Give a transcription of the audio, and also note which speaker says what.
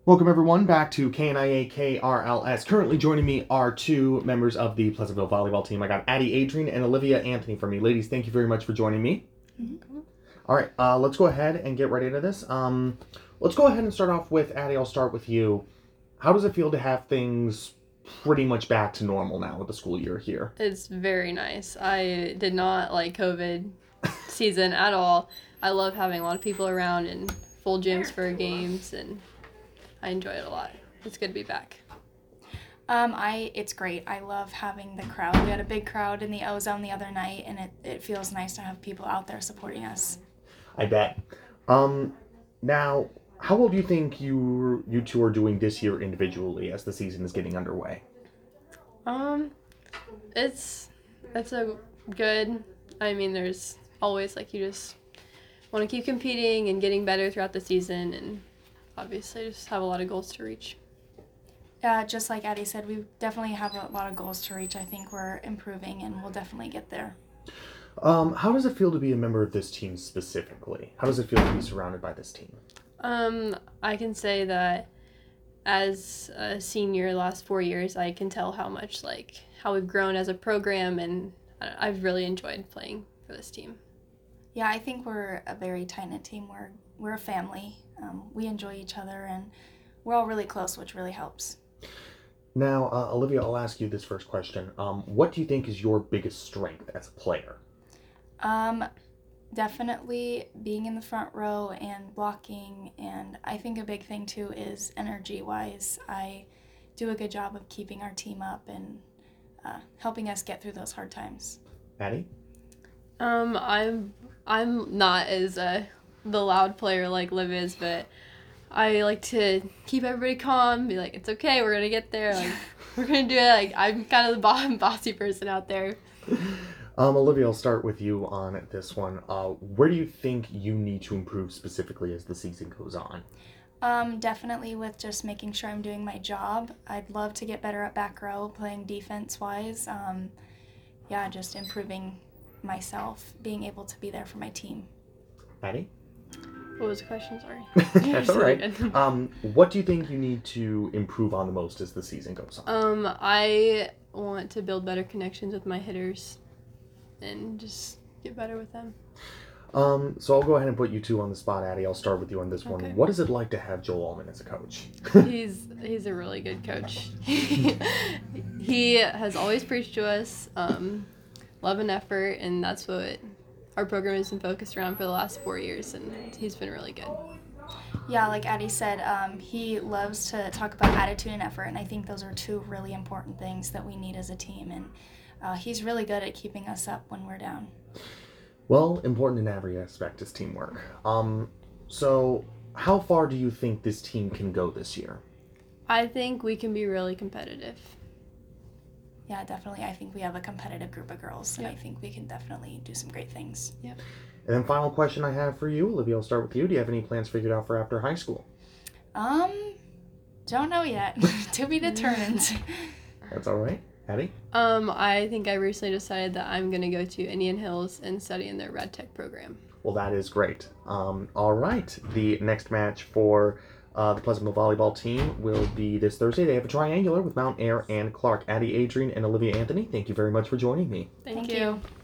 Speaker 1: Welcome everyone back to KNIA KRLS. Currently joining me are two members of the Pleasantville volleyball team. I got Addie Adrian and Olivia Anthony from me. Ladies, thank you very much for joining me. Mm-hmm. All right, let's go ahead and get right into this. Let's go ahead and start off with Addie. I'll start with you. How does it feel to have things pretty much back to normal now with the school year here?
Speaker 2: It's very nice. I did not like COVID season at all. I love having a lot of people around and full gyms for games, and I enjoy it a lot. It's good to be back.
Speaker 3: It's great. I love having the crowd. We had a big crowd in the Ozone the other night, and it feels nice to have people out there supporting us.
Speaker 1: I bet. Now, how well do you think you two are doing this year individually as the season is getting underway?
Speaker 2: It's a good. I mean, there's always you just want to keep competing and getting better throughout the season, and obviously just have a lot of goals to reach.
Speaker 3: Just like Addie said, we definitely have a lot of goals to reach. I think we're improving, and we'll definitely get there.
Speaker 1: How does it feel to be a member of this team specifically? How does it feel to be surrounded by this team?
Speaker 2: I can say that as a senior the last 4 years, I can tell how much how we've grown as a program, and I've really enjoyed playing for this team.
Speaker 3: Yeah, I think we're a very tight-knit team. We're a family. We enjoy each other, and we're all really close, which really helps.
Speaker 1: Now, Olivia, I'll ask you this first question. What do you think is your biggest strength as a player?
Speaker 3: Definitely being in the front row and blocking, and I think a big thing too is energy-wise. I do a good job of keeping our team up and helping us get through those hard times.
Speaker 1: Addie?
Speaker 2: I'm not as the loud player like Liv is, but I like to keep everybody calm, be like, it's okay, we're gonna get there, we're gonna do it. I'm kind of the bossy person out there.
Speaker 1: Olivia, I'll start with you on this one. Where do you think you need to improve specifically as the season goes on?
Speaker 3: Definitely with just making sure I'm doing my job. I'd love to get better at back row, playing defense-wise. Just improving myself, being able to be there for my team.
Speaker 1: Addie?
Speaker 2: What was the question? Sorry.
Speaker 1: That's all right. What do you think you need to improve on the most as the season goes
Speaker 2: on? I want to build better connections with my hitters and just get better with them.
Speaker 1: So I'll go ahead and put you two on the spot, Addie. I'll start with you on this one.
Speaker 2: Okay.
Speaker 1: What is it like to have Joel Allman as a coach?
Speaker 2: He's a really good coach. He has always preached to us love and effort, and that's what our program has been focused around for the last 4 years, and he's been really good.
Speaker 3: Yeah, like Addie said, he loves to talk about attitude and effort, and I think those are two really important things that we need as a team, and he's really good at keeping us up when we're down.
Speaker 1: Well, important in every aspect is teamwork. So how far do you think this team can go this year?
Speaker 2: I think we can be really competitive.
Speaker 3: Yeah, definitely. I think we have a competitive group of girls, and I think we can definitely do some great things.
Speaker 2: Yep.
Speaker 1: And then final question I have for you, Olivia, I'll start with you. Do you have any plans figured out for after high school?
Speaker 3: Don't know yet. To be determined.
Speaker 1: That's all right. Addie?
Speaker 2: I think I recently decided that I'm going to go to Indian Hills and study in their Rad Tech program.
Speaker 1: Well, that is great. All right. The next match for the Pleasantville volleyball team will be this Thursday. They have a triangular with Mount Ayr and Clark. Addie Adrian and Olivia Anthony, thank you very much for joining me.
Speaker 2: Thank you.